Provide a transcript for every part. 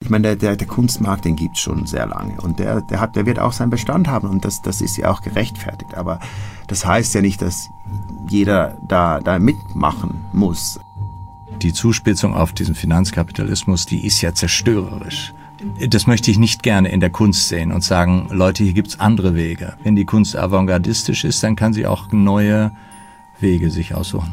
ich meine, der Kunstmarkt, den gibt's schon sehr lange und der wird auch seinen Bestand haben und das ist ja auch gerechtfertigt. Aber das heißt ja nicht, dass jeder da mitmachen muss. Die Zuspitzung auf diesen Finanzkapitalismus, die ist ja zerstörerisch. Das möchte ich nicht gerne in der Kunst sehen und sagen, Leute, hier gibt's andere Wege. Wenn die Kunst avantgardistisch ist, dann kann sie auch neue Wege sich aussuchen.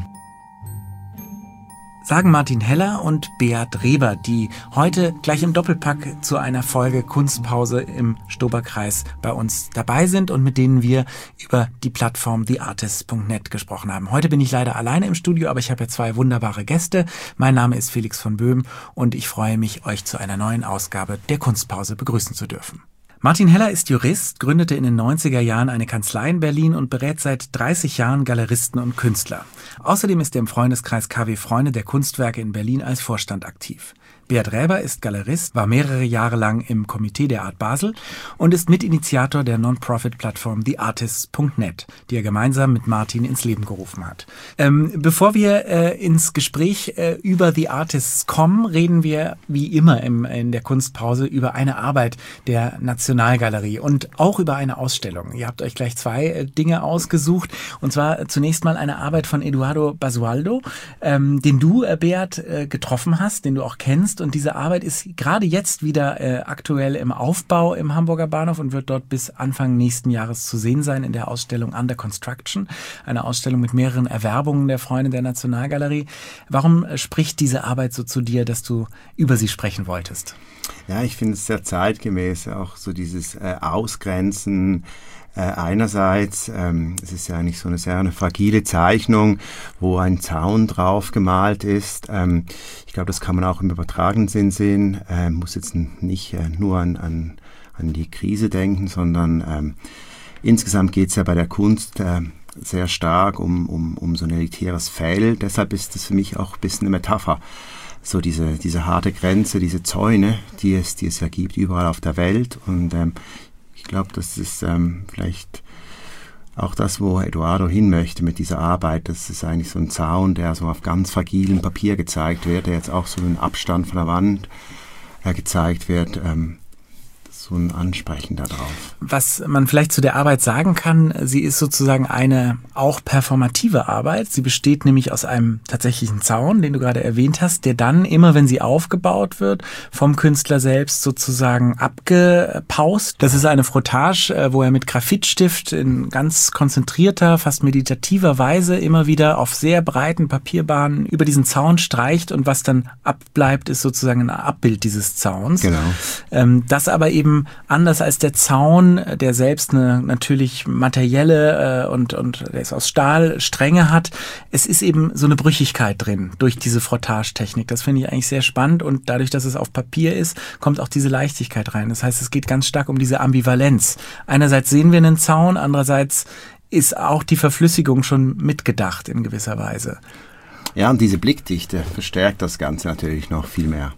Sagen Martin Heller und Beat Reber, die heute gleich im Doppelpack zu einer Folge Kunstpause im Stoberkreis bei uns dabei sind und mit denen wir über die Plattform theartist.net gesprochen haben. Heute bin ich leider alleine im Studio, aber ich habe ja 2 wunderbare Gäste. Mein Name ist Felix von Böhm und ich freue mich, euch zu einer neuen Ausgabe der Kunstpause begrüßen zu dürfen. Martin Heller ist Jurist, gründete in den 90er Jahren eine Kanzlei in Berlin und berät seit 30 Jahren Galeristen und Künstler. Außerdem ist er im Freundeskreis KW Freunde der Kunstwerke in Berlin als Vorstand aktiv. Beat Reber ist Galerist, war mehrere Jahre lang im Komitee der Art Basel und ist Mitinitiator der Non-Profit-Plattform theartist.net, die er gemeinsam mit Martin ins Leben gerufen hat. Bevor wir ins Gespräch über The Artists kommen, reden wir wie immer in der Kunstpause über eine Arbeit der Nationalgalerie und auch über eine Ausstellung. Ihr habt euch gleich 2 Dinge ausgesucht und zwar zunächst mal eine Arbeit von Eduardo Basualdo, den du, Beat, getroffen hast, den du auch kennst. Und diese Arbeit ist gerade jetzt wieder aktuell im Aufbau im Hamburger Bahnhof und wird dort bis Anfang nächsten Jahres zu sehen sein in der Ausstellung Under Construction, eine Ausstellung mit mehreren Erwerbungen der Freunde der Nationalgalerie. Warum spricht diese Arbeit so zu dir, dass du über sie sprechen wolltest? Ja, ich finde es sehr zeitgemäß, auch so dieses Ausgrenzen. Einerseits, es ist ja eigentlich so eine fragile Zeichnung, wo ein Zaun drauf gemalt ist. Ich glaube, das kann man auch im übertragenen Sinn sehen. Muss jetzt nicht nur an die Krise denken, sondern insgesamt geht es ja bei der Kunst sehr stark um so ein elitäres Feld. Deshalb ist das für mich auch ein bisschen eine Metapher. So diese harte Grenze, diese Zäune, die es ja gibt überall auf der Welt. Und ich glaube, das ist vielleicht auch das, wo Eduardo hin möchte mit dieser Arbeit. Das ist eigentlich so ein Zaun, der so auf ganz fragilem Papier gezeigt wird, der jetzt auch so einen Abstand von der Wand gezeigt wird. So ein Ansprechen darauf. Was man vielleicht zu der Arbeit sagen kann, sie ist sozusagen eine auch performative Arbeit. Sie besteht nämlich aus einem tatsächlichen Zaun, den du gerade erwähnt hast, der dann immer, wenn sie aufgebaut wird, vom Künstler selbst sozusagen abgepaust. Das ist eine Frottage, wo er mit Graphitstift in ganz konzentrierter, fast meditativer Weise immer wieder auf sehr breiten Papierbahnen über diesen Zaun streicht und was dann abbleibt, ist sozusagen ein Abbild dieses Zauns. Genau. Das aber eben anders als der Zaun, der selbst eine natürlich materielle und der ist aus Stahl Stränge hat. Es ist eben so eine Brüchigkeit drin durch diese Frottage-Technik. Das finde ich eigentlich sehr spannend und dadurch, dass es auf Papier ist, kommt auch diese Leichtigkeit rein. Das heißt, es geht ganz stark um diese Ambivalenz. Einerseits sehen wir einen Zaun, andererseits ist auch die Verflüssigung schon mitgedacht in gewisser Weise. Ja, und diese Blickdichte verstärkt das Ganze natürlich noch viel mehr.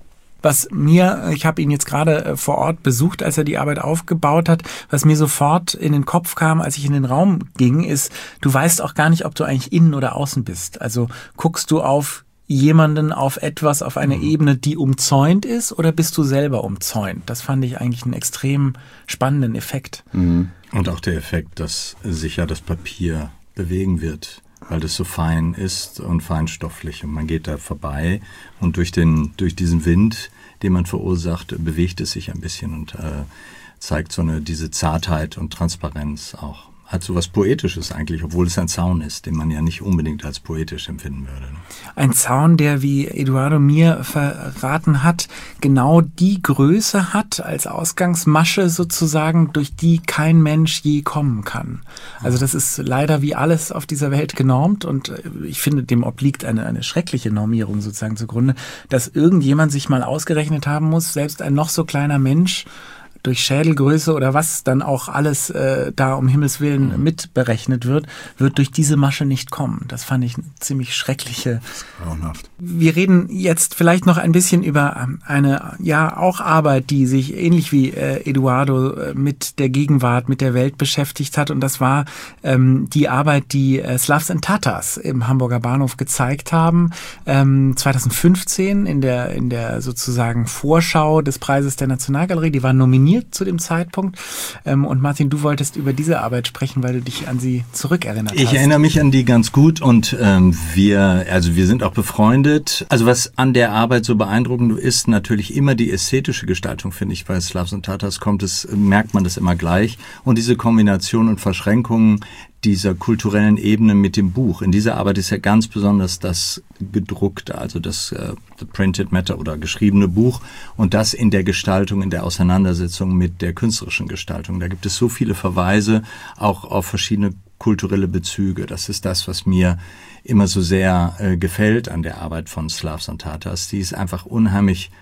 Ich habe ihn jetzt gerade vor Ort besucht, als er die Arbeit aufgebaut hat, was mir sofort in den Kopf kam, als ich in den Raum ging, ist, du weißt auch gar nicht, ob du eigentlich innen oder außen bist. Also guckst du auf jemanden, auf etwas, auf eine Ebene, die umzäunt ist, oder bist du selber umzäunt? Das fand ich eigentlich einen extrem spannenden Effekt. Und auch der Effekt, dass sich ja das Papier bewegen wird, weil das so fein ist und feinstofflich und man geht da vorbei und durch diesen Wind, den man verursacht, bewegt es sich ein bisschen und zeigt diese Zartheit und Transparenz auch. Hat so was Poetisches eigentlich, obwohl es ein Zaun ist, den man ja nicht unbedingt als poetisch empfinden würde. Ein Zaun, der, wie Eduardo mir verraten hat, genau die Größe hat als Ausgangsmasche sozusagen, durch die kein Mensch je kommen kann. Also das ist leider wie alles auf dieser Welt genormt und ich finde, dem obliegt eine schreckliche Normierung sozusagen zugrunde, dass irgendjemand sich mal ausgerechnet haben muss, selbst ein noch so kleiner Mensch durch Schädelgröße oder was dann auch alles da um Himmels Willen mitberechnet wird durch diese Masche nicht kommen. Das fand ich eine ziemlich schreckliche. Das ist grauenhaft. Wir reden jetzt vielleicht noch ein bisschen über eine, auch Arbeit, die sich ähnlich wie Eduardo mit der Gegenwart, mit der Welt beschäftigt hat. Und das war die Arbeit, die Slavs and Tatars im Hamburger Bahnhof gezeigt haben. 2015 in der sozusagen Vorschau des Preises der Nationalgalerie. Die war nominiert zu dem Zeitpunkt. Und Martin, du wolltest über diese Arbeit sprechen, weil du dich an sie zurückerinnert hast. Ich erinnere mich an die ganz gut und wir sind auch befreundet. Also was an der Arbeit so beeindruckend ist, natürlich immer die ästhetische Gestaltung, finde ich. Bei Slavs and Tatars merkt man das immer gleich. Und diese Kombination und Verschränkungen dieser kulturellen Ebene mit dem Buch. In dieser Arbeit ist ja ganz besonders das gedruckte, also das the Printed Matter oder geschriebene Buch und das in der Gestaltung, in der Auseinandersetzung mit der künstlerischen Gestaltung. Da gibt es so viele Verweise auch auf verschiedene kulturelle Bezüge. Das ist das, was mir immer so sehr gefällt an der Arbeit von Slavs and Tatars. Die ist einfach unheimlich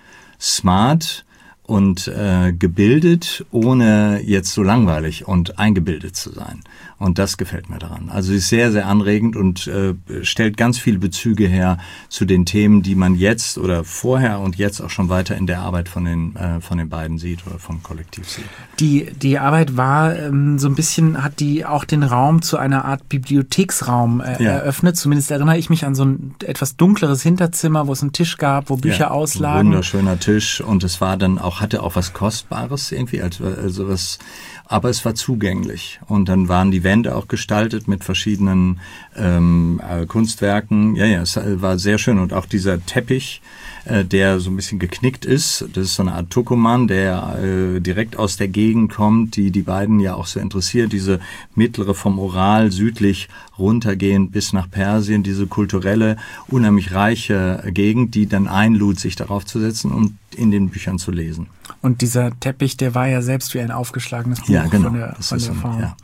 smart und gebildet, ohne jetzt so langweilig und eingebildet zu sein. Und das gefällt mir daran. Also sie ist sehr, sehr anregend und stellt ganz viele Bezüge her zu den Themen, die man jetzt oder vorher und jetzt auch schon weiter in der Arbeit von den beiden sieht oder vom Kollektiv sieht. Die Arbeit war so ein bisschen, hat die auch den Raum zu einer Art Bibliotheksraum eröffnet. Zumindest erinnere ich mich an so ein etwas dunkleres Hinterzimmer, wo es einen Tisch gab, wo Bücher auslagen. Ein wunderschöner Tisch und es war dann auch, hatte auch was Kostbares irgendwie, also was, aber es war zugänglich. Und dann waren die Wände auch gestaltet mit verschiedenen Kunstwerken. Ja, es war sehr schön. Und auch dieser Teppich, der so ein bisschen geknickt ist, das ist so eine Art Tukuman, der direkt aus der Gegend kommt, die beiden ja auch so interessiert. Diese mittlere vom Ural südlich runtergehend bis nach Persien, diese kulturelle, unheimlich reiche Gegend, die dann einlud, sich darauf zu setzen und in den Büchern zu lesen. Und dieser Teppich, der war ja selbst wie ein aufgeschlagenes Buch von der Form. Ja.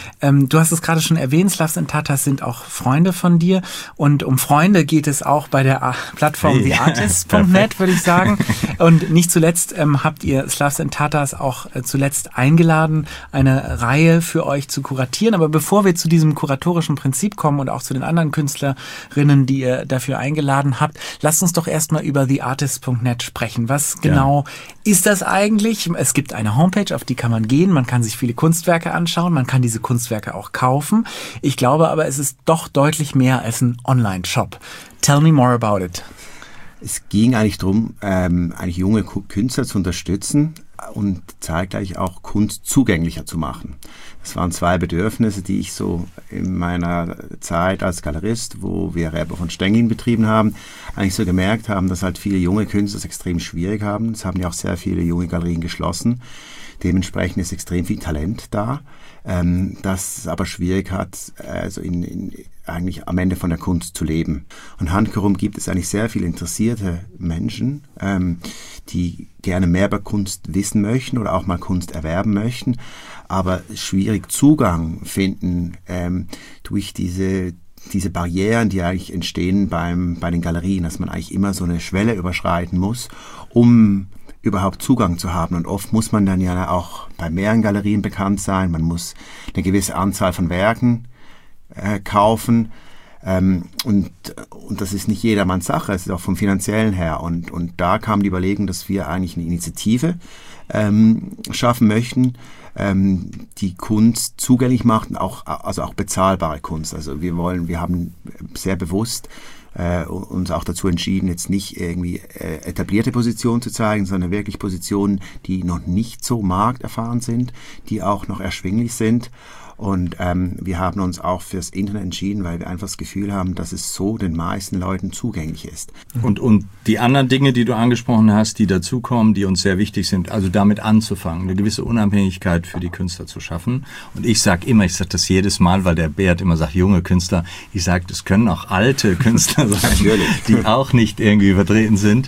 Du hast es gerade schon erwähnt, Slavs and Tatars sind auch Freunde von dir. Und um Freunde geht es auch bei der Plattform theartist.net, würde ich sagen. Und nicht zuletzt habt ihr Slavs and Tatars auch zuletzt eingeladen, eine Reihe für euch zu kuratieren. Aber bevor wir zu diesem kuratorischen Prinzip kommen und auch zu den anderen Künstlerinnen, die ihr dafür eingeladen habt, lasst uns doch erstmal über theartist.net sprechen. Was genau ist das eigentlich? Es gibt eine Homepage, auf die kann man gehen, man kann sich viele Kunstwerke anschauen, man kann diese Kunstwerke auch kaufen. Ich glaube aber, es ist doch deutlich mehr als ein Online-Shop. Tell me more about it. Es ging eigentlich darum, eigentlich junge Künstler zu unterstützen und zeitgleich auch Kunst zugänglicher zu machen. Das waren zwei Bedürfnisse, die ich so in meiner Zeit als Galerist, wo wir Räber von Stengin betrieben haben, eigentlich so gemerkt haben, dass halt viele junge Künstler es extrem schwierig haben. Es haben ja auch sehr viele junge Galerien geschlossen. Dementsprechend ist extrem viel Talent da, das es aber schwierig hat, also eigentlich am Ende von der Kunst zu leben. Und handherum gibt es eigentlich sehr viele interessierte Menschen, die gerne mehr über Kunst wissen möchten oder auch mal Kunst erwerben möchten, aber schwierig Zugang finden durch diese Barrieren, die eigentlich entstehen bei den Galerien, dass man eigentlich immer so eine Schwelle überschreiten muss, um überhaupt Zugang zu haben. Und oft muss man dann ja auch bei mehreren Galerien bekannt sein. Man muss eine gewisse Anzahl von Werken kaufen. Und das ist nicht jedermanns Sache. Es ist auch vom Finanziellen her. Und da kam die Überlegung, dass wir eigentlich eine Initiative schaffen möchten, die Kunst zugänglich macht, also auch bezahlbare Kunst. Also wir haben sehr bewusst uns auch dazu entschieden, jetzt nicht irgendwie etablierte Positionen zu zeigen, sondern wirklich Positionen, die noch nicht so markterfahren sind, die auch noch erschwinglich sind. Und wir haben uns auch fürs Internet entschieden, weil wir einfach das Gefühl haben, dass es so den meisten Leuten zugänglich ist. Und die anderen Dinge, die du angesprochen hast, die dazukommen, die uns sehr wichtig sind, also damit anzufangen, eine gewisse Unabhängigkeit für die Künstler zu schaffen. Und ich sage das jedes Mal, weil der Beat immer sagt, junge Künstler, ich sage, es können auch alte Künstler sein, die auch nicht irgendwie übertreten sind.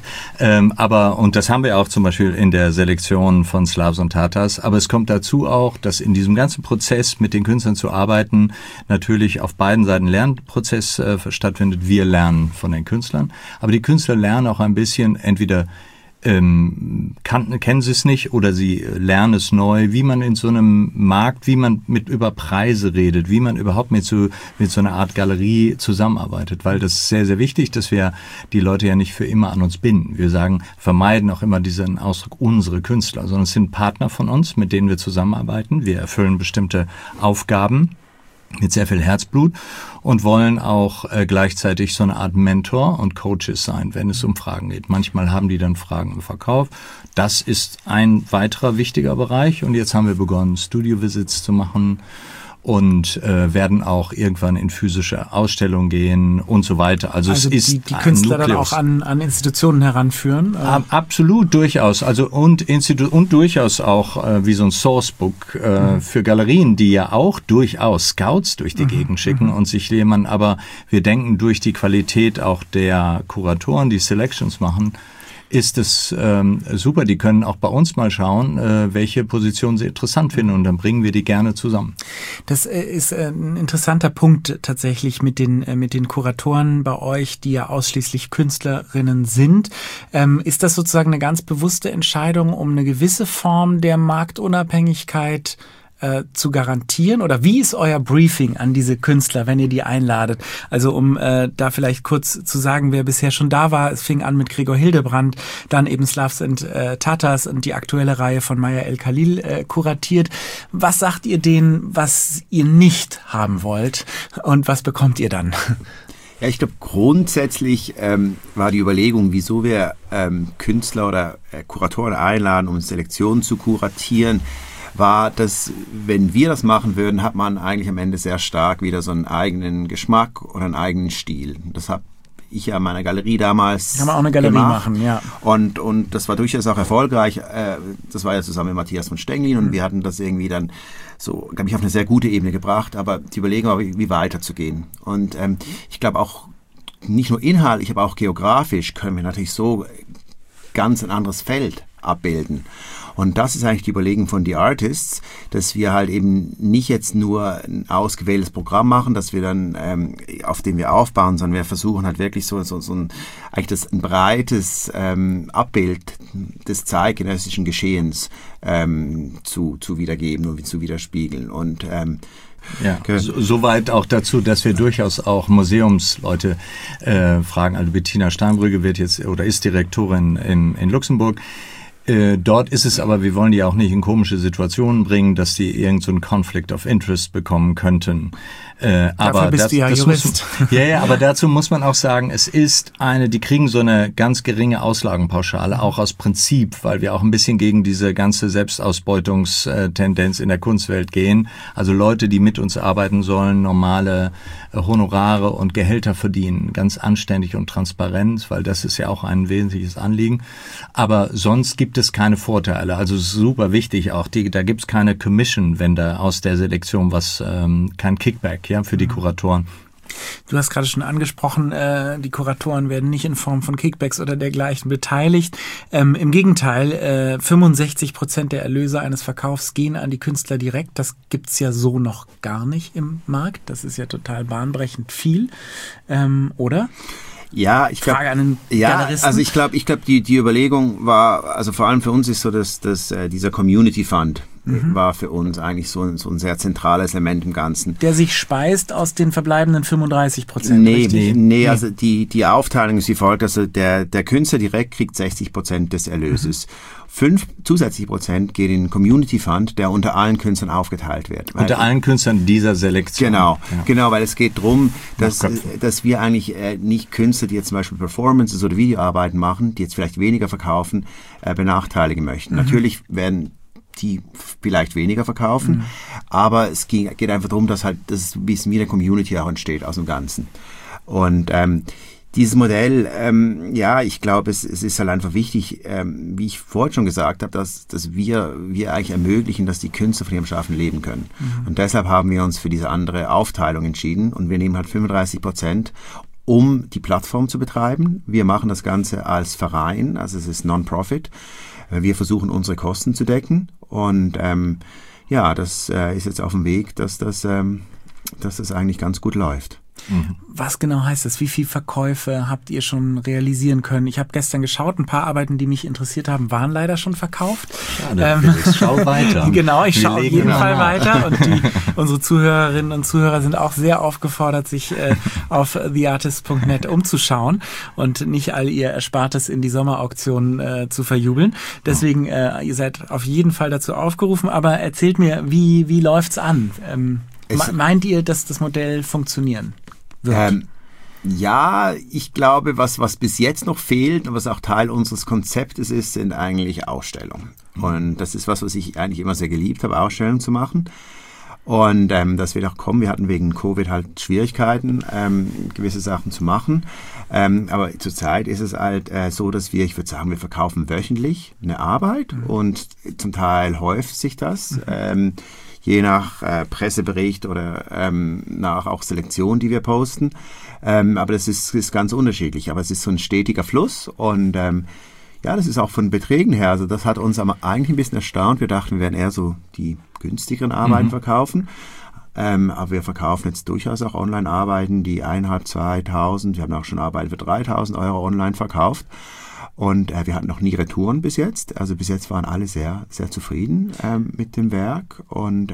Und das haben wir auch zum Beispiel in der Selektion von Slavs and Tatars. Aber es kommt dazu auch, dass in diesem ganzen Prozess mit den Künstlern zu arbeiten, natürlich auf beiden Seiten Lernprozess stattfindet. Wir lernen von den Künstlern, aber die Künstler lernen auch ein bisschen entweder kennen sie es nicht oder sie lernen es neu, wie man in so einem Markt, wie man über Preise redet, wie man überhaupt mit so einer Art Galerie zusammenarbeitet, weil das ist sehr, sehr wichtig, dass wir die Leute ja nicht für immer an uns binden. Wir vermeiden auch immer diesen Ausdruck unsere Künstler, sondern es sind Partner von uns, mit denen wir zusammenarbeiten. Wir erfüllen bestimmte Aufgaben mit sehr viel Herzblut und wollen auch gleichzeitig so eine Art Mentor und Coaches sein, wenn es um Fragen geht. Manchmal haben die dann Fragen im Verkauf. Das ist ein weiterer wichtiger Bereich und jetzt haben wir begonnen, Studio-Visits zu machen und werden auch irgendwann in physische Ausstellungen gehen und so weiter. Also es ist die Künstler dann auch an Institutionen heranführen? Absolut, durchaus. Also und durchaus auch wie so ein Sourcebook für Galerien, die ja auch durchaus Scouts durch die Gegend schicken und sich jemanden, aber wir denken durch die Qualität auch der Kuratoren, die Selections machen, ist es super. Die können auch bei uns mal schauen, welche Position sie interessant finden und dann bringen wir die gerne zusammen. Das ist ein interessanter Punkt tatsächlich mit den Kuratoren bei euch, die ja ausschließlich Künstlerinnen sind. Ist das sozusagen eine ganz bewusste Entscheidung, um eine gewisse Form der Marktunabhängigkeit zu garantieren? Oder wie ist euer Briefing an diese Künstler, wenn ihr die einladet? Also um da vielleicht kurz zu sagen, wer bisher schon da war, es fing an mit Gregor Hildebrandt, dann eben Slavs and Tatars und die aktuelle Reihe von Maya El-Khalil kuratiert. Was sagt ihr denen, was ihr nicht haben wollt und was bekommt ihr dann? Ja, ich glaube, grundsätzlich war die Überlegung, wieso wir Künstler oder Kuratoren einladen, um Selektionen zu kuratieren, war, dass wenn wir das machen würden, hat man eigentlich am Ende sehr stark wieder so einen eigenen Geschmack oder einen eigenen Stil. Das habe ich ja in meiner Galerie damals Kann man auch eine Galerie gemacht. machen, ja. Und das war durchaus auch erfolgreich. Das war ja zusammen mit Matthias von Stenglin und wir hatten das irgendwie dann so, glaube ich, auf eine sehr gute Ebene gebracht. Aber die Überlegung war, wie weiterzugehen. Und ich glaube auch nicht nur inhaltlich, aber auch geografisch können wir natürlich so ganz ein anderes Feld abbilden. Und das ist eigentlich die Überlegung von The Artists, dass wir halt eben nicht jetzt nur ein ausgewähltes Programm machen, dass wir dann, auf dem wir aufbauen, sondern wir versuchen halt wirklich so ein breites Abbild des zeitgenössischen Geschehens zu wiedergeben und zu widerspiegeln. Und ja, soweit auch dazu, dass wir durchaus auch Museumsleute fragen. Also Bettina Steinbrügge ist Direktorin in Luxemburg. Dort ist es aber, wir wollen die auch nicht in komische Situationen bringen, dass die irgend so einen Conflict of Interest bekommen könnten. Dafür bist du ja Jurist. Aber dazu muss man auch sagen, die kriegen so eine ganz geringe Auslagenpauschale, auch aus Prinzip, weil wir auch ein bisschen gegen diese ganze Selbstausbeutungstendenz in der Kunstwelt gehen. Also Leute, die mit uns arbeiten sollen, normale Honorare und Gehälter verdienen, ganz anständig und transparent, weil das ist ja auch ein wesentliches Anliegen. Aber sonst gibt es keine Vorteile. Also super wichtig auch, da gibt es keine Commission, wenn da aus der Selektion kein Kickback, ja, für die Kuratoren. Du hast gerade schon angesprochen, die Kuratoren werden nicht in Form von Kickbacks oder dergleichen beteiligt. Im Gegenteil, 65% der Erlöse eines Verkaufs gehen an die Künstler direkt. Das gibt's ja so noch gar nicht im Markt. Das ist ja total bahnbrechend viel, oder? Ja, ich glaube, also ich glaube, die Überlegung war, also vor allem für uns ist so, dass dieser Community Fund war für uns eigentlich so ein sehr zentrales Element im Ganzen. Der sich speist aus den verbleibenden 35%. Nee, also die Aufteilung ist wie folgt, also der Künstler direkt kriegt 60% des Erlöses. 5 zusätzliche Prozent gehen in den Community Fund, der unter allen Künstlern aufgeteilt wird. Unter allen Künstlern dieser Selektion. Genau, weil es geht darum, dass wir eigentlich nicht Künstler, die jetzt zum Beispiel Performances oder Videoarbeiten machen, die jetzt vielleicht weniger verkaufen, benachteiligen möchten. Natürlich werden die vielleicht weniger verkaufen, aber es geht einfach darum, dass halt das ein bisschen wie eine Community auch entsteht aus dem Ganzen. Und dieses Modell, ich glaube, es ist halt einfach wichtig, wie ich vorhin schon gesagt habe, dass wir eigentlich ermöglichen, dass die Künstler von ihrem Schaffen leben können. Und deshalb haben wir uns für diese andere Aufteilung entschieden und wir nehmen halt 35%, um die Plattform zu betreiben. Wir machen das Ganze als Verein, also es ist Non-Profit. Wir versuchen, unsere Kosten zu decken und das ist jetzt auf dem Weg, dass das eigentlich ganz gut läuft. Was genau heißt das? Wie viele Verkäufe habt ihr schon realisieren können? Ich habe gestern geschaut, ein paar Arbeiten, die mich interessiert haben, waren leider schon verkauft. Schade, Felix, schau weiter. Genau, ich schaue auf jeden Fall weiter. Und unsere Zuhörerinnen und Zuhörer sind auch sehr aufgefordert, sich auf theartist.net umzuschauen und nicht all ihr Erspartes in die Sommerauktion zu verjubeln. Deswegen, ihr seid auf jeden Fall dazu aufgerufen. Aber erzählt mir, wie läuft's an? Meint ihr, dass das Modell funktionieren wird? Ja, ich glaube, was bis jetzt noch fehlt und was auch Teil unseres Konzeptes ist, sind eigentlich Ausstellungen. Und das ist was ich eigentlich immer sehr geliebt habe, Ausstellungen zu machen. Und das wird auch kommen. Wir hatten wegen Covid halt Schwierigkeiten, gewisse Sachen zu machen. Aber zurzeit ist es halt so, dass ich würde sagen, wir verkaufen wöchentlich eine Arbeit und zum Teil häuft sich das. Je nach Pressebericht oder nach auch Selektion, die wir posten. Aber das ist ganz unterschiedlich. Aber es ist so ein stetiger Fluss und das ist auch von Beträgen her. Also das hat uns eigentlich ein bisschen erstaunt. Wir dachten, wir werden eher so die günstigeren Arbeiten verkaufen. Aber wir verkaufen jetzt durchaus auch Online-Arbeiten, die 1.500, 2.000. Wir haben auch schon Arbeiten für 3.000 € online verkauft. Und wir hatten noch nie Retouren bis jetzt. Also bis jetzt waren alle sehr, sehr zufrieden mit dem Werk. Und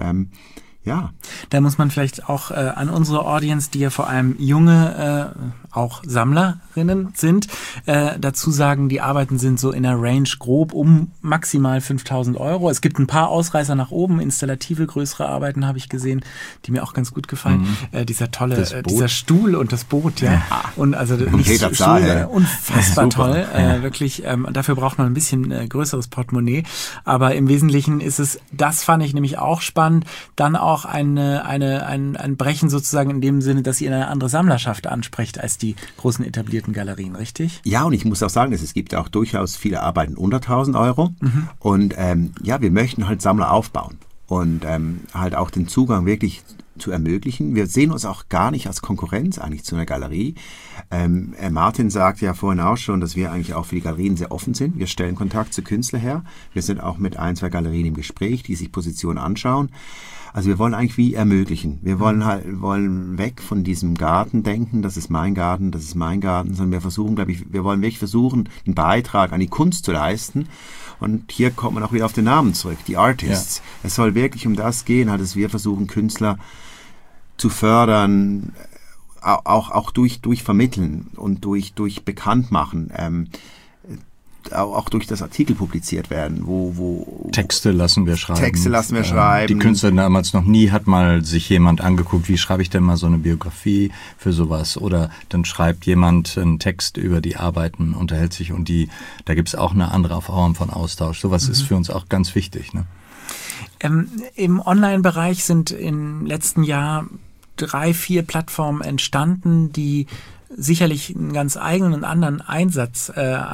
Da muss man vielleicht auch an unsere Audience, die ja vor allem junge, auch Sammlerinnen sind, dazu sagen, die Arbeiten sind so in der Range grob um maximal 5.000 €. Es gibt ein paar Ausreißer nach oben, installative größere Arbeiten habe ich gesehen, die mir auch ganz gut gefallen. Dieser tolle, dieser Stuhl und das Boot, ja. Und also nicht Stuhl, unfassbar toll, wirklich. Dafür braucht man ein bisschen größeres Portemonnaie. Aber im Wesentlichen ist es, das fand ich nämlich auch spannend, dann auch ein Brechen sozusagen in dem Sinne, dass ihr eine andere Sammlerschaft ansprecht als die großen etablierten Galerien, richtig? Ja, und ich muss auch sagen, es gibt auch durchaus viele Arbeiten unter 1.000 €. Und wir möchten halt Sammler aufbauen und halt auch den Zugang wirklich zu ermöglichen. Wir sehen uns auch gar nicht als Konkurrenz eigentlich zu einer Galerie. Martin sagte ja vorhin auch schon, dass wir eigentlich auch für die Galerien sehr offen sind. Wir stellen Kontakt zu Künstlern her. Wir sind auch mit 1, 2 Galerien im Gespräch, die sich Positionen anschauen. Also wir wollen eigentlich wie ermöglichen. Wir wollen weg von diesem Gartendenken, das ist mein Garten, sondern wir wollen wirklich versuchen, einen Beitrag an die Kunst zu leisten. Und hier kommt man auch wieder auf den Namen zurück, die Artists. Ja. Es soll wirklich um das gehen, dass wir versuchen, Künstler zu fördern, auch durch Vermitteln und durch Bekanntmachen. Auch durch das Artikel publiziert werden, wo Texte lassen wir schreiben. Die Künstler damals noch nie hat mal sich jemand angeguckt, wie schreibe ich denn mal so eine Biografie für sowas? Oder dann schreibt jemand einen Text über die Arbeiten, unterhält sich und da gibt's auch eine andere Form von Austausch. Sowas ist für uns auch ganz wichtig. Ne? Im Online-Bereich sind im letzten Jahr 3, 4 Plattformen entstanden, die sicherlich einen ganz eigenen und anderen Ansatz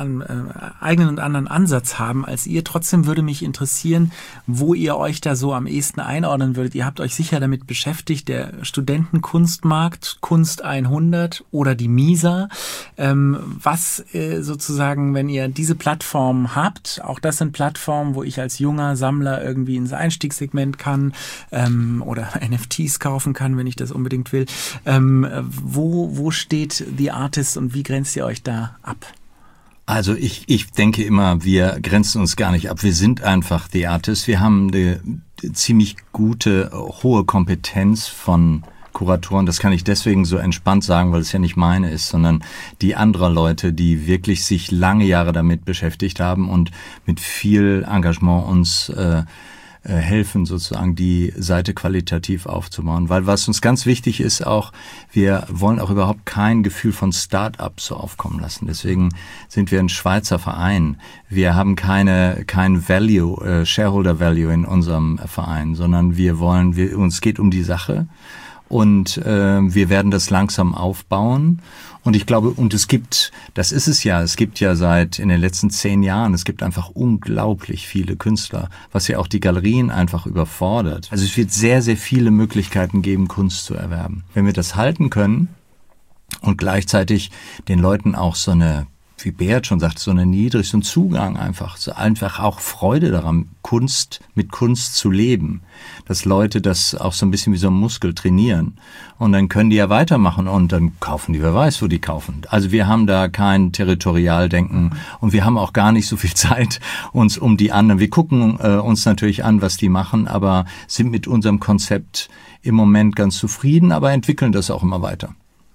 haben als ihr. Trotzdem würde mich interessieren, wo ihr euch da so am ehesten einordnen würdet. Ihr habt euch sicher damit beschäftigt, der Studentenkunstmarkt, Kunst 100 oder die MISA. Was sozusagen, wenn ihr diese Plattformen habt, auch das sind Plattformen, wo ich als junger Sammler irgendwie ins Einstiegssegment kann oder NFTs kaufen kann, wenn ich das unbedingt will. Wo steht The Artist und wie grenzt ihr euch da ab? Also ich denke immer, wir grenzen uns gar nicht ab. Wir sind einfach The Artist. Wir haben eine ziemlich gute, hohe Kompetenz von Kuratoren. Das kann ich deswegen so entspannt sagen, weil es ja nicht meine ist, sondern die anderer Leute, die wirklich sich lange Jahre damit beschäftigt haben und mit viel Engagement uns helfen, sozusagen die Seite qualitativ aufzubauen. Weil was uns ganz wichtig ist auch, wir wollen auch überhaupt kein Gefühl von Start-up so aufkommen lassen. Deswegen sind wir ein Schweizer Verein. Wir haben kein Value, Shareholder Value in unserem Verein, sondern uns geht um die Sache und wir werden das langsam aufbauen. Und ich glaube, es gibt ja in den letzten 10 Jahren, es gibt einfach unglaublich viele Künstler, was ja auch die Galerien einfach überfordert. Also es wird sehr, sehr viele Möglichkeiten geben, Kunst zu erwerben. Wenn wir das halten können und gleichzeitig den Leuten auch so eine wie Beat schon sagt, so ein Zugang einfach auch Freude daran, mit Kunst zu leben. Dass Leute das auch so ein bisschen wie so ein Muskel trainieren. Und dann können die ja weitermachen und dann kaufen die, wer weiß, wo die kaufen. Also wir haben da kein Territorialdenken und wir haben auch gar nicht so viel Zeit uns um die anderen. Wir gucken uns natürlich an, was die machen, aber sind mit unserem Konzept im Moment ganz zufrieden, aber entwickeln das auch immer weiter.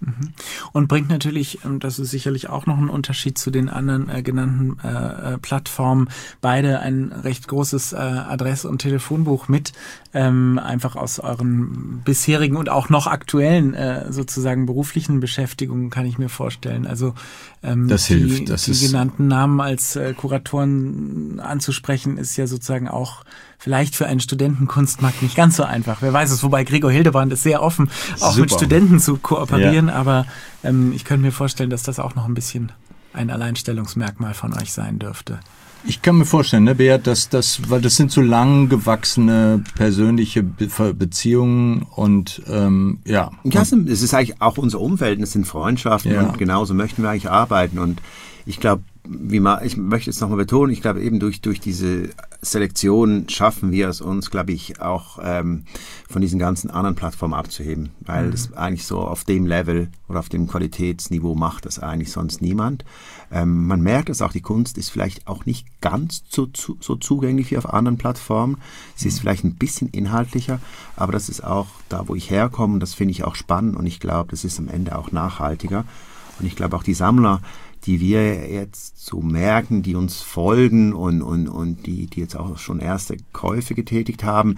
Und bringt natürlich, das ist sicherlich auch noch ein Unterschied zu den anderen genannten Plattformen, beide ein recht großes Adress- und Telefonbuch mit, einfach aus euren bisherigen und auch noch aktuellen sozusagen beruflichen Beschäftigungen, kann ich mir vorstellen. Also das hilft. Die genannten Namen als Kuratoren anzusprechen, ist ja sozusagen auch vielleicht für einen Studentenkunstmarkt nicht ganz so einfach. Wer weiß es, wobei Gregor Hildebrand ist sehr offen, auch Super. mit Studenten zu kooperieren, aber ich könnte mir vorstellen, dass das auch noch ein bisschen ein Alleinstellungsmerkmal von euch sein dürfte. Ich kann mir vorstellen, ne, Beat, weil das sind so lang gewachsene persönliche Beziehungen und ja. Ja, es ist eigentlich auch unser Umfeld, es sind Freundschaften und genauso möchten wir eigentlich arbeiten. Und ich glaube, ich möchte es nochmal betonen, ich glaube eben durch diese Selektion schaffen wir es uns, glaube ich, auch von diesen ganzen anderen Plattformen abzuheben, weil das eigentlich so auf dem Level oder auf dem Qualitätsniveau macht das eigentlich sonst niemand. Man merkt es auch, die Kunst ist vielleicht auch nicht ganz so zugänglich wie auf anderen Plattformen. Sie ist vielleicht ein bisschen inhaltlicher, aber das ist auch da, wo ich herkomme, das finde ich auch spannend und ich glaube, das ist am Ende auch nachhaltiger. Und ich glaube auch die Sammler, die wir jetzt so merken, die uns folgen und die jetzt auch schon erste Käufe getätigt haben,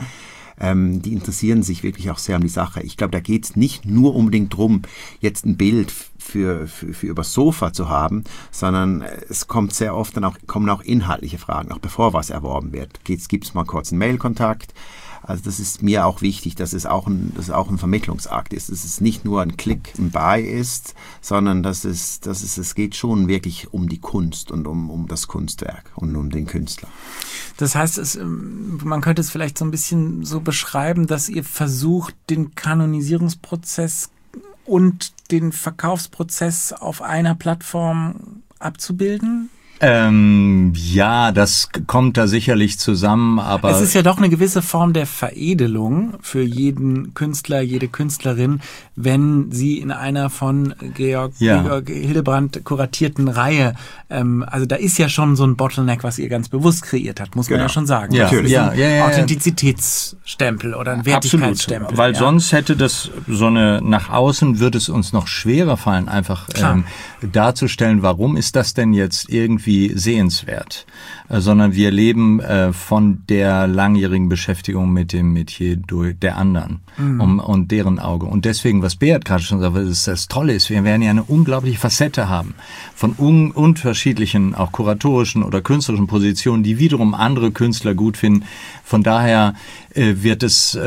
die interessieren sich wirklich auch sehr um die Sache. Ich glaube, da geht es nicht nur unbedingt drum, jetzt ein Bild für übers Sofa zu haben, sondern es kommt sehr oft kommen auch inhaltliche Fragen, auch bevor was erworben wird. Gibt's mal kurz einen Mailkontakt? Also das ist mir auch wichtig, dass es auch ein Vermittlungsakt ist. Dass es nicht nur ein Klick, ein Buy ist, sondern es geht schon wirklich um die Kunst und um das Kunstwerk und um den Künstler. Das heißt, man könnte es vielleicht so ein bisschen so beschreiben, dass ihr versucht, den Kanonisierungsprozess und den Verkaufsprozess auf einer Plattform abzubilden? Ja, das kommt da sicherlich zusammen, aber es ist ja doch eine gewisse Form der Veredelung für jeden Künstler, jede Künstlerin, wenn sie in einer von Georg Hildebrand kuratierten Reihe, also da ist ja schon so ein Bottleneck, was ihr ganz bewusst kreiert habt, muss man ja schon sagen. Ja, das ist ein Authentizitätsstempel oder ein Wertigkeitsstempel. Absolut, weil sonst hätte das nach außen würde es uns noch schwerer fallen, einfach darzustellen, warum ist das denn jetzt irgendwie sehenswert, sondern wir leben von der langjährigen Beschäftigung mit dem Metier der anderen und deren Auge. Und deswegen, was Beat gerade schon sagte, das Tolle ist, wir werden ja eine unglaubliche Facette haben von unterschiedlichen, auch kuratorischen oder künstlerischen Positionen, die wiederum andere Künstler gut finden. Von daher wird es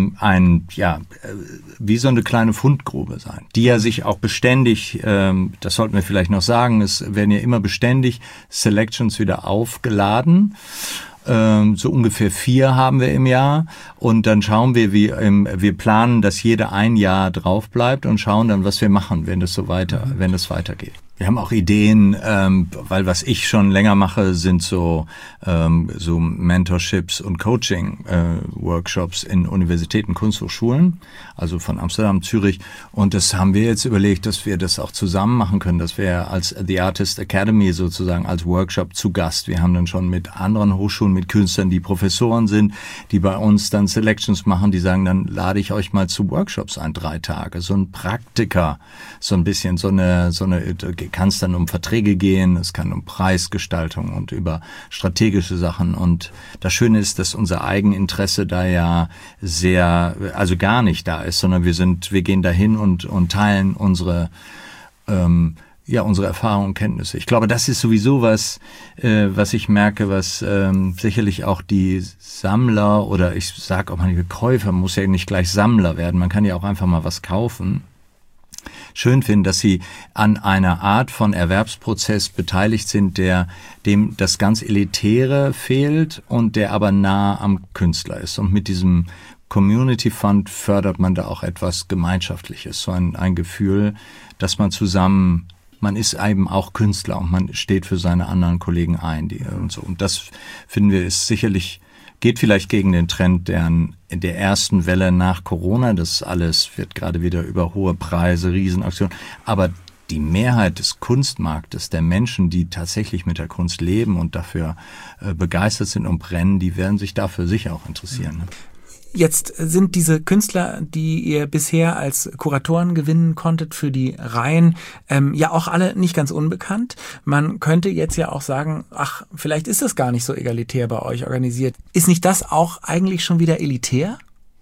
wie so eine kleine Fundgrube sein, die ja sich auch beständig, das sollten wir vielleicht noch sagen, es werden ja immer beständig Selections wieder aufgeladen. So ungefähr 4 haben wir im Jahr und dann schauen wir, wir planen, dass jeder ein Jahr drauf bleibt und schauen dann, was wir machen, wenn das weitergeht. Wir haben auch Ideen, weil was ich schon länger mache, sind so Mentorships und Coaching-Workshops in Universitäten, Kunsthochschulen, also von Amsterdam, Zürich. Und das haben wir jetzt überlegt, dass wir das auch zusammen machen können, dass wir als The Artist Academy sozusagen als Workshop zu Gast. Wir haben dann schon mit anderen Hochschulen, mit Künstlern, die Professoren sind, die bei uns dann Selections machen, die sagen, dann lade ich euch mal zu Workshops ein, 3 Tage. So ein Praktika, so ein bisschen kann es dann um Verträge gehen, es kann um Preisgestaltung und über strategische Sachen. Und das Schöne ist, dass unser Eigeninteresse da ja gar nicht da ist, sondern wir gehen dahin und teilen unsere Erfahrungen und Kenntnisse. Ich glaube, das ist sowieso was ich merke, was sicherlich auch die Sammler oder ich sage auch manchmal Käufer, man muss ja nicht gleich Sammler werden, man kann ja auch einfach mal was kaufen, schön finden, dass sie an einer Art von Erwerbsprozess beteiligt sind, dem das ganz Elitäre fehlt und der aber nah am Künstler ist. Und mit diesem Community Fund fördert man da auch etwas Gemeinschaftliches, so ein Gefühl, dass man zusammen man ist eben auch Künstler und man steht für seine anderen Kollegen ein und so. Und das, finden wir, ist sicherlich, geht vielleicht gegen den Trend der ersten Welle nach Corona. Das alles wird gerade wieder über hohe Preise, Riesenaktionen. Aber die Mehrheit des Kunstmarktes, der Menschen, die tatsächlich mit der Kunst leben und dafür begeistert sind und brennen, die werden sich dafür sicher auch interessieren. Ne? Jetzt sind diese Künstler, die ihr bisher als Kuratoren gewinnen konntet für die Reihen, ja auch alle nicht ganz unbekannt. Man könnte jetzt ja auch sagen, ach, vielleicht ist das gar nicht so egalitär bei euch organisiert. Ist nicht das auch eigentlich schon wieder elitär?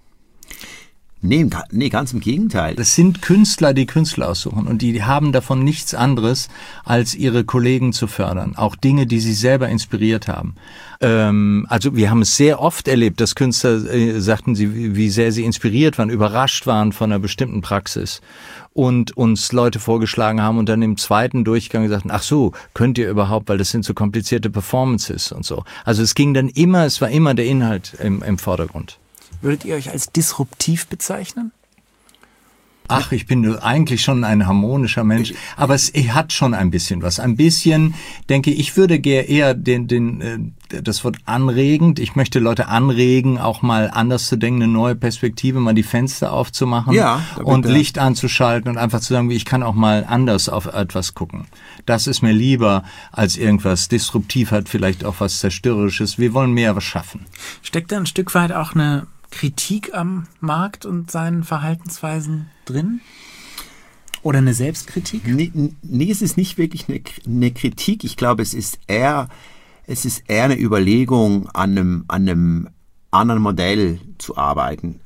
Nee, ganz im Gegenteil. Das sind Künstler, die Künstler aussuchen und die haben davon nichts anderes, als ihre Kollegen zu fördern. Auch Dinge, die sie selber inspiriert haben. Also wir haben es sehr oft erlebt, dass Künstler sagten, wie sehr sie inspiriert waren, überrascht waren von einer bestimmten Praxis und uns Leute vorgeschlagen haben und dann im zweiten Durchgang sagten, ach so, könnt ihr überhaupt, weil das sind so komplizierte Performances und so. Also es war immer der Inhalt im Vordergrund. Würdet ihr euch als disruptiv bezeichnen? Ach, ich bin eigentlich schon ein harmonischer Mensch, aber es hat schon ein bisschen was. Ein bisschen, denke ich, würde eher das Wort anregend. Ich möchte Leute anregen, auch mal anders zu denken, eine neue Perspektive, mal die Fenster aufzumachen und Licht anzuschalten und einfach zu sagen, ich kann auch mal anders auf etwas gucken. Das ist mir lieber als irgendwas disruptiv, hat vielleicht auch was Zerstörerisches. Wir wollen mehr was schaffen. Steckt da ein Stück weit auch eine Kritik am Markt und seinen Verhaltensweisen drin? Oder eine Selbstkritik? Nee, es ist nicht wirklich eine Kritik. Ich glaube, es ist eher eine Überlegung, an einem anderen Modell zu arbeiten.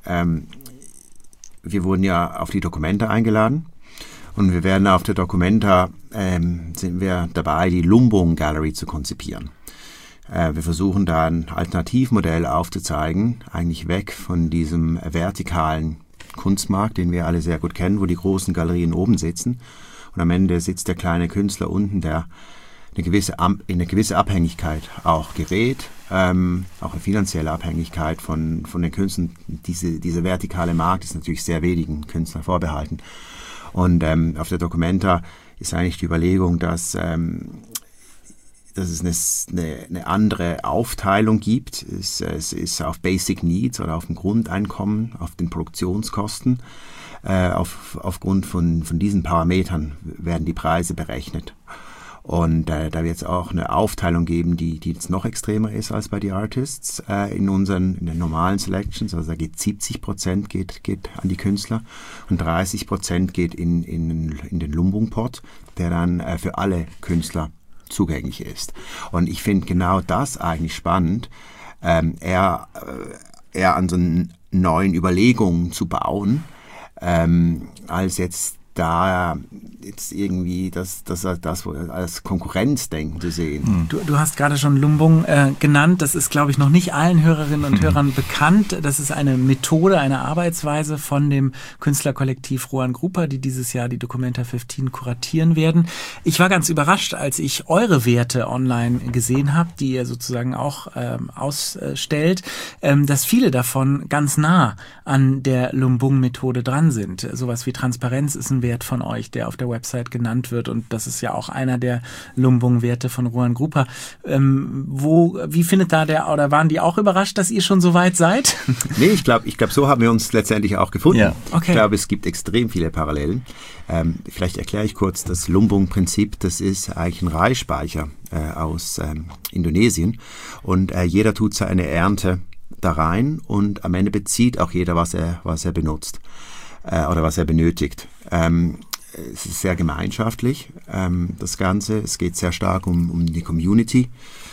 Wir wurden ja auf die Documenta eingeladen und wir werden auf der Documenta, sind wir dabei, die Lumbung Gallery zu konzipieren. Wir versuchen da ein Alternativmodell aufzuzeigen, eigentlich weg von diesem vertikalen Kunstmarkt, den wir alle sehr gut kennen, wo die großen Galerien oben sitzen und am Ende sitzt der kleine Künstler unten, der in eine gewisse Abhängigkeit auch gerät, auch eine finanzielle Abhängigkeit von den Künstlern. Diese vertikale Markt ist natürlich sehr wenigen Künstlern vorbehalten. Und auf der Documenta ist eigentlich die Überlegung, dass es eine andere Aufteilung gibt. Es ist auf Basic Needs oder auf dem Grundeinkommen, auf den Produktionskosten. Aufgrund von diesen Parametern werden die Preise berechnet. Und da wird es auch eine Aufteilung geben, die jetzt noch extremer ist als bei The Artists in den normalen Selections. Also da geht 70% geht an die Künstler und 30% geht in den Lumbung-Pot, der dann für alle Künstler zugänglich ist. Und ich finde genau das eigentlich spannend, eher an so neuen Überlegungen zu bauen, als jetzt irgendwie das als Konkurrenzdenken zu sehen. Du hast gerade schon Lumbung genannt. Das ist, glaube ich, noch nicht allen Hörerinnen und Hörern bekannt. Das ist eine Methode, eine Arbeitsweise von dem Künstlerkollektiv Ruan Grupa, die dieses Jahr die Documenta 15 kuratieren werden. Ich war ganz überrascht, als ich eure Werte online gesehen habe, die ihr sozusagen auch ausstellt, dass viele davon ganz nah an der Lumbung-Methode dran sind. Sowas wie Transparenz ist ein Wert von euch, der auf der Website genannt wird, und das ist ja auch einer der Lumbung-Werte von Ruan Grupa. Wie findet da oder waren die auch überrascht, dass ihr schon so weit seid? Nee, ich glaube, so haben wir uns letztendlich auch gefunden. Ja. Okay. Ich glaube, es gibt extrem viele Parallelen. Vielleicht erkläre ich kurz das Lumbung-Prinzip. Das ist eigentlich ein Reisspeicher aus Indonesien, und jeder tut seine Ernte da rein und am Ende bezieht auch jeder, was er benutzt oder was er benötigt. Es ist sehr gemeinschaftlich, das Ganze. Es geht sehr stark um die Community.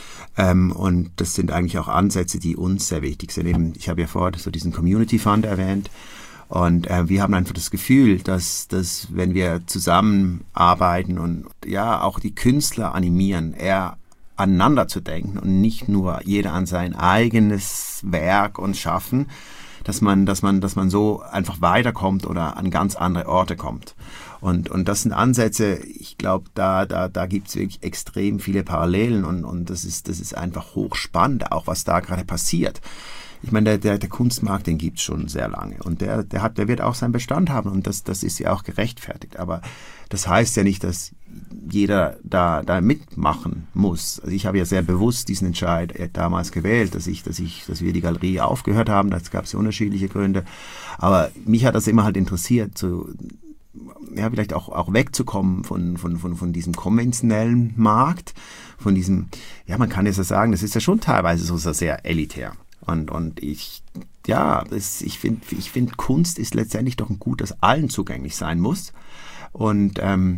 Und das sind eigentlich auch Ansätze, die uns sehr wichtig sind. Eben, ich habe ja vorher so diesen Community Fund erwähnt. Und wir haben einfach das Gefühl, dass wenn wir zusammenarbeiten und ja auch die Künstler animieren, eher aneinander zu denken und nicht nur jeder an sein eigenes Werk und Schaffen, dass man so einfach weiterkommt oder an ganz andere Orte kommt. Und das sind Ansätze, ich glaube, da gibt's wirklich extrem viele Parallelen, und das ist einfach hochspannend, auch was da gerade passiert. Ich meine, der Kunstmarkt, den gibt's schon sehr lange, und der wird auch seinen Bestand haben, und das ist ja auch gerechtfertigt. Aber das heißt ja nicht, dass jeder da mitmachen muss. Also ich habe ja sehr bewusst diesen Entscheid damals gewählt, dass wir die Galerie aufgehört haben. Da gab es ja unterschiedliche Gründe. Aber mich hat das immer halt interessiert, vielleicht auch wegzukommen von diesem konventionellen Markt, von diesem, man kann jetzt sagen, das ist ja schon teilweise so sehr elitär. Und ich finde, Kunst ist letztendlich doch ein Gut, das allen zugänglich sein muss. Und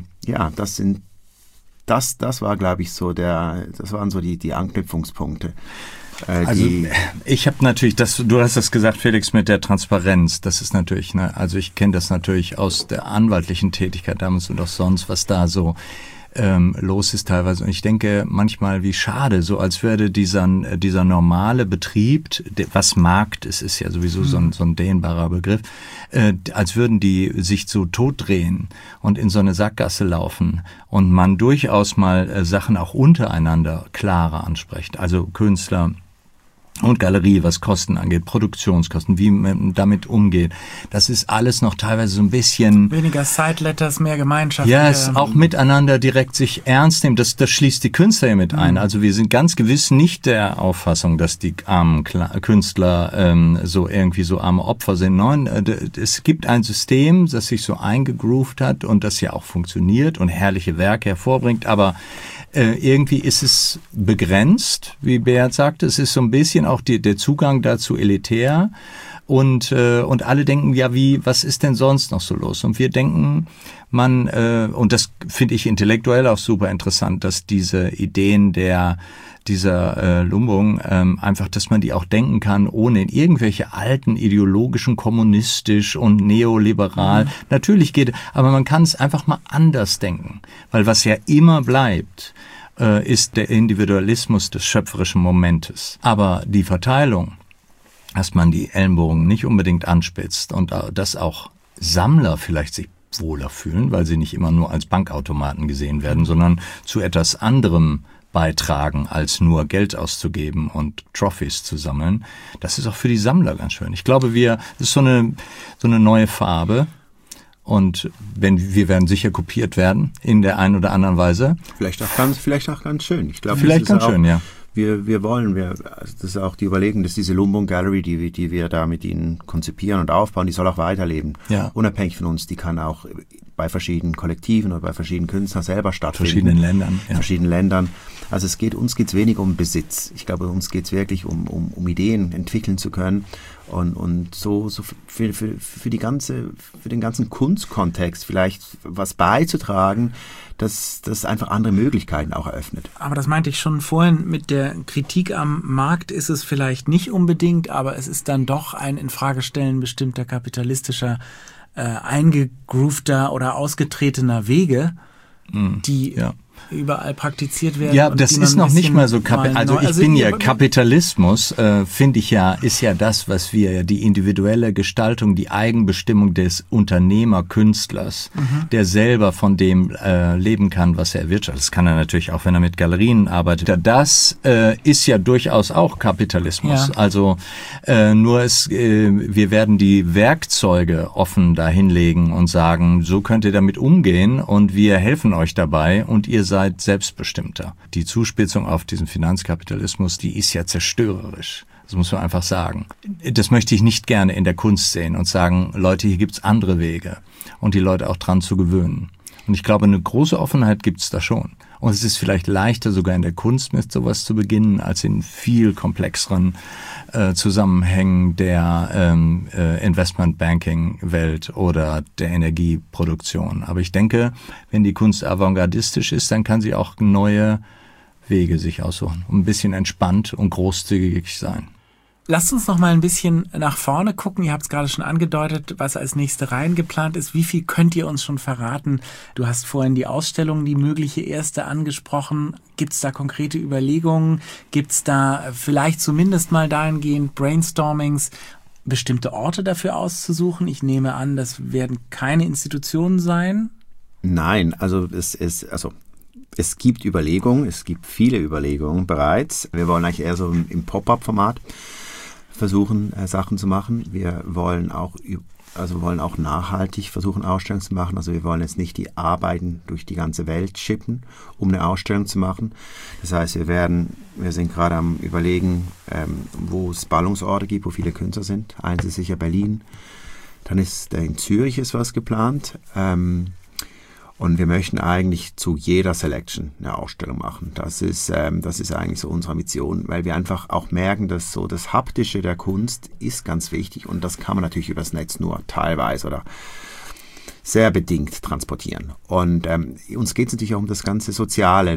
das war, glaube ich, das waren so die Anknüpfungspunkte. Also ich habe natürlich, du hast das gesagt, Felix, mit der Transparenz, das ist natürlich, also ich kenne das natürlich aus der anwaltlichen Tätigkeit damals und auch sonst, was da so los ist teilweise. Und ich denke manchmal, wie schade, so als würde dieser normale Betrieb, was Markt ist ja sowieso so ein dehnbarer Begriff, als würden die sich so totdrehen und in so eine Sackgasse laufen und man durchaus mal Sachen auch untereinander klarer anspricht. Also Künstler und Galerie, was Kosten angeht, Produktionskosten, wie man damit umgeht. Das ist alles noch teilweise so ein bisschen... Weniger Side-Letters, mehr Gemeinschaft. Ja, es auch miteinander direkt sich ernst nehmen. Das schließt die Künstler hier mit ein. Also wir sind ganz gewiss nicht der Auffassung, dass die armen Künstler so irgendwie so arme Opfer sind. Nein, es gibt ein System, das sich so eingegroovt hat und das ja auch funktioniert und herrliche Werke hervorbringt, aber irgendwie ist es begrenzt, wie Beat sagte. Es ist so ein bisschen auch der Zugang dazu elitär und alle denken, was ist denn sonst noch so los? Und wir denken, und das finde ich intellektuell auch super interessant, dass diese Ideen dieser Lumbung einfach, dass man die auch denken kann, ohne in irgendwelche alten ideologischen, kommunistisch und neoliberal. Natürlich geht, aber man kann es einfach mal anders denken, weil was ja immer bleibt, ist der Individualismus des schöpferischen Momentes. Aber die Verteilung, dass man die Ellenbogen nicht unbedingt anspitzt und dass auch Sammler vielleicht sich wohler fühlen, weil sie nicht immer nur als Bankautomaten gesehen werden, sondern zu etwas anderem beitragen, als nur Geld auszugeben und Trophys zu sammeln. Das ist auch für die Sammler ganz schön. Ich glaube, das ist so eine neue Farbe. Und wir werden sicher kopiert werden in der einen oder anderen Weise. Vielleicht auch ganz schön. Ich glaube, vielleicht ganz schön, ja. Das ist auch die Überlegung, dass diese Lumbung Gallery, die wir da mit Ihnen konzipieren und aufbauen, die soll auch weiterleben. Ja. Unabhängig von uns. Die kann auch bei verschiedenen Kollektiven oder bei verschiedenen Künstlern selber stattfinden. Verschiedenen Ländern. Ja. Verschiedenen Ländern. Also uns geht's weniger um Besitz. Ich glaube, uns geht's wirklich um Ideen entwickeln zu können und so für den ganzen Kunstkontext vielleicht was beizutragen, dass das einfach andere Möglichkeiten auch eröffnet. Aber das meinte ich schon vorhin, mit der Kritik am Markt ist es vielleicht nicht unbedingt, aber es ist dann doch ein Infragestellen bestimmter kapitalistischer, eingegroovter oder ausgetretener Wege, die überall praktiziert werden. Ja, das ist noch nicht mal so Kapitalismus, finde ich ist ja das, was wir, die individuelle Gestaltung, die Eigenbestimmung des Unternehmer-Künstlers, der selber von dem leben kann, was er erwirtschaftet. Das kann er natürlich auch, wenn er mit Galerien arbeitet. Das ist ja durchaus auch Kapitalismus. Ja. Also wir werden die Werkzeuge offen dahinlegen und sagen, so könnt ihr damit umgehen und wir helfen euch dabei und ihr seid selbstbestimmter. Die Zuspitzung auf diesen Finanzkapitalismus, die ist ja zerstörerisch. Das muss man einfach sagen. Das möchte ich nicht gerne in der Kunst sehen und sagen, Leute, hier gibt's andere Wege und die Leute auch dran zu gewöhnen. Und ich glaube, eine große Offenheit gibt's da schon. Und es ist vielleicht leichter, sogar in der Kunst mit sowas zu beginnen, als in viel komplexeren Zusammenhängen der Investmentbanking-Welt oder der Energieproduktion. Aber ich denke, wenn die Kunst avantgardistisch ist, dann kann sie auch neue Wege sich aussuchen, um ein bisschen entspannt und großzügig sein. Lasst uns noch mal ein bisschen nach vorne gucken. Ihr habt es gerade schon angedeutet, was als nächste Reihen geplant ist. Wie viel könnt ihr uns schon verraten? Du hast vorhin die Ausstellung, die mögliche erste, angesprochen. Gibt es da konkrete Überlegungen? Gibt es da vielleicht zumindest mal dahingehend Brainstormings, bestimmte Orte dafür auszusuchen? Ich nehme an, das werden keine Institutionen sein. Nein, also es gibt Überlegungen, es gibt viele Überlegungen bereits. Wir wollen eigentlich eher so im Pop-up-Format versuchen, Sachen zu machen. Wir wollen auch Also wir wollen auch nachhaltig versuchen, Ausstellungen zu machen. Also wir wollen jetzt nicht die Arbeiten durch die ganze Welt schippen, um eine Ausstellung zu machen. Das heißt, wir sind gerade am Überlegen, wo es Ballungsorte gibt, wo viele Künstler sind. Eins ist sicher Berlin. Dann ist in Zürich ist was geplant. Und wir möchten eigentlich zu jeder Selection eine Ausstellung machen. Das ist eigentlich so unsere Mission, weil wir einfach auch merken, dass so das Haptische der Kunst ist ganz wichtig und das kann man natürlich übers Netz nur teilweise oder sehr bedingt transportieren. Und uns geht es natürlich auch um das ganze Soziale,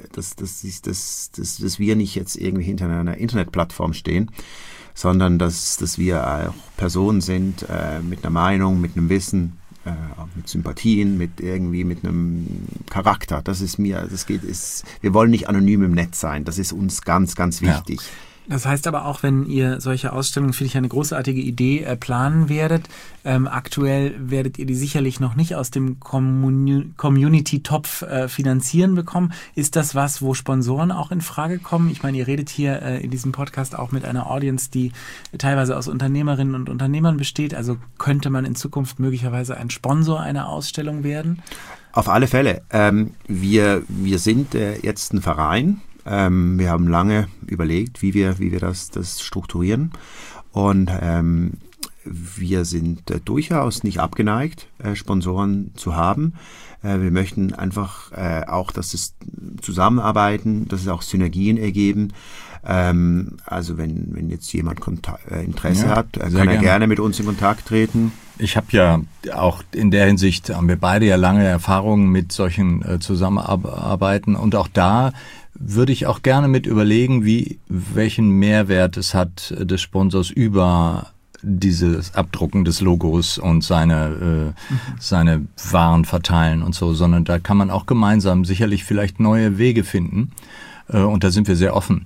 dass wir nicht jetzt irgendwie hinter einer Internetplattform stehen, sondern dass wir auch Personen sind mit einer Meinung, mit einem Wissen, mit Sympathien, mit einem Charakter. Wir wollen nicht anonym im Netz sein. Das ist uns ganz, ganz wichtig. Ja. Das heißt aber auch, wenn ihr solche Ausstellungen, finde ich eine großartige Idee, planen werdet, aktuell werdet ihr die sicherlich noch nicht aus dem Community-Topf finanzieren bekommen. Ist das was, wo Sponsoren auch in Frage kommen? Ich meine, ihr redet hier in diesem Podcast auch mit einer Audience, die teilweise aus Unternehmerinnen und Unternehmern besteht. Also könnte man in Zukunft möglicherweise ein Sponsor einer Ausstellung werden? Auf alle Fälle. Wir sind jetzt ein Verein. Wir haben lange überlegt, wie wir das strukturieren und wir sind durchaus nicht abgeneigt, Sponsoren zu haben. Wir möchten einfach auch, dass es zusammenarbeiten, dass es auch Synergien ergeben. Also wenn jetzt jemand Interesse hat, kann er gerne mit uns in Kontakt treten. Ich habe ja auch in der Hinsicht, haben wir beide ja lange Erfahrungen mit solchen Zusammenarbeiten und auch da würde ich auch gerne mit überlegen, welchen Mehrwert es hat des Sponsors über dieses Abdrucken des Logos und seine Waren verteilen und so, sondern da kann man auch gemeinsam sicherlich vielleicht neue Wege finden und da sind wir sehr offen.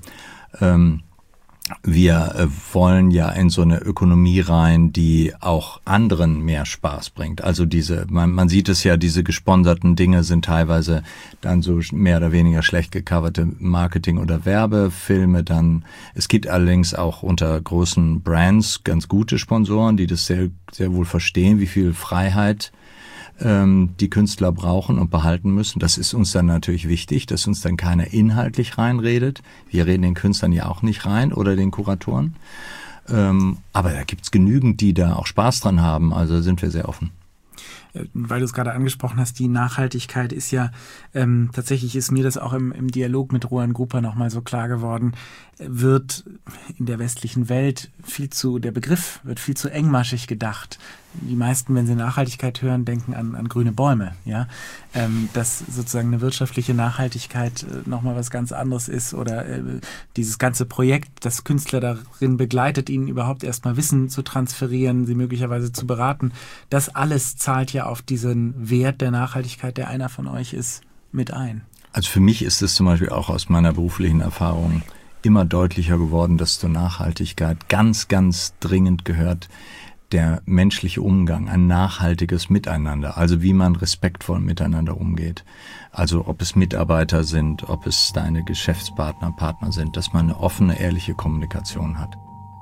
Wir wollen ja in so eine Ökonomie rein, die auch anderen mehr Spaß bringt. Also man sieht es ja, diese gesponserten Dinge sind teilweise dann so mehr oder weniger schlecht gecoverte Marketing- oder Werbefilme. Es gibt allerdings auch unter großen Brands ganz gute Sponsoren, die das sehr, sehr wohl verstehen, wie viel Freiheit die Künstler brauchen und behalten müssen. Das ist uns dann natürlich wichtig, dass uns dann keiner inhaltlich reinredet. Wir reden den Künstlern ja auch nicht rein oder den Kuratoren. Aber da gibt's genügend, die da auch Spaß dran haben. Also sind wir sehr offen. Weil du es gerade angesprochen hast, die Nachhaltigkeit ist ja, tatsächlich ist mir das auch im Dialog mit Rohan Grupa nochmal so klar geworden, wird in der westlichen Welt der Begriff wird viel zu engmaschig gedacht. Die meisten, wenn sie Nachhaltigkeit hören, denken an grüne Bäume, ja. Dass sozusagen eine wirtschaftliche Nachhaltigkeit nochmal was ganz anderes ist oder dieses ganze Projekt, das Künstler darin begleitet, ihnen überhaupt erstmal Wissen zu transferieren, sie möglicherweise zu beraten. Das alles zahlt ja auf diesen Wert der Nachhaltigkeit, der einer von euch ist, mit ein. Also für mich ist es zum Beispiel auch aus meiner beruflichen Erfahrung immer deutlicher geworden, dass zur Nachhaltigkeit ganz, ganz dringend gehört der menschliche Umgang, ein nachhaltiges Miteinander, also wie man respektvoll miteinander umgeht. Also ob es Mitarbeiter sind, ob es deine Partner sind, dass man eine offene, ehrliche Kommunikation hat.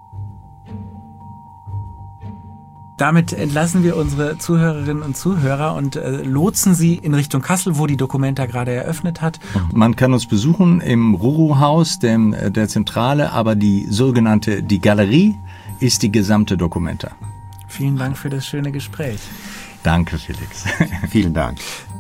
Damit entlassen wir unsere Zuhörerinnen und Zuhörer und lotsen sie in Richtung Kassel, wo die Documenta gerade eröffnet hat. Man kann uns besuchen im Ruru-Haus, der Zentrale, aber die Galerie ist die gesamte Documenta. Vielen Dank für das schöne Gespräch. Danke, Felix. Vielen Dank.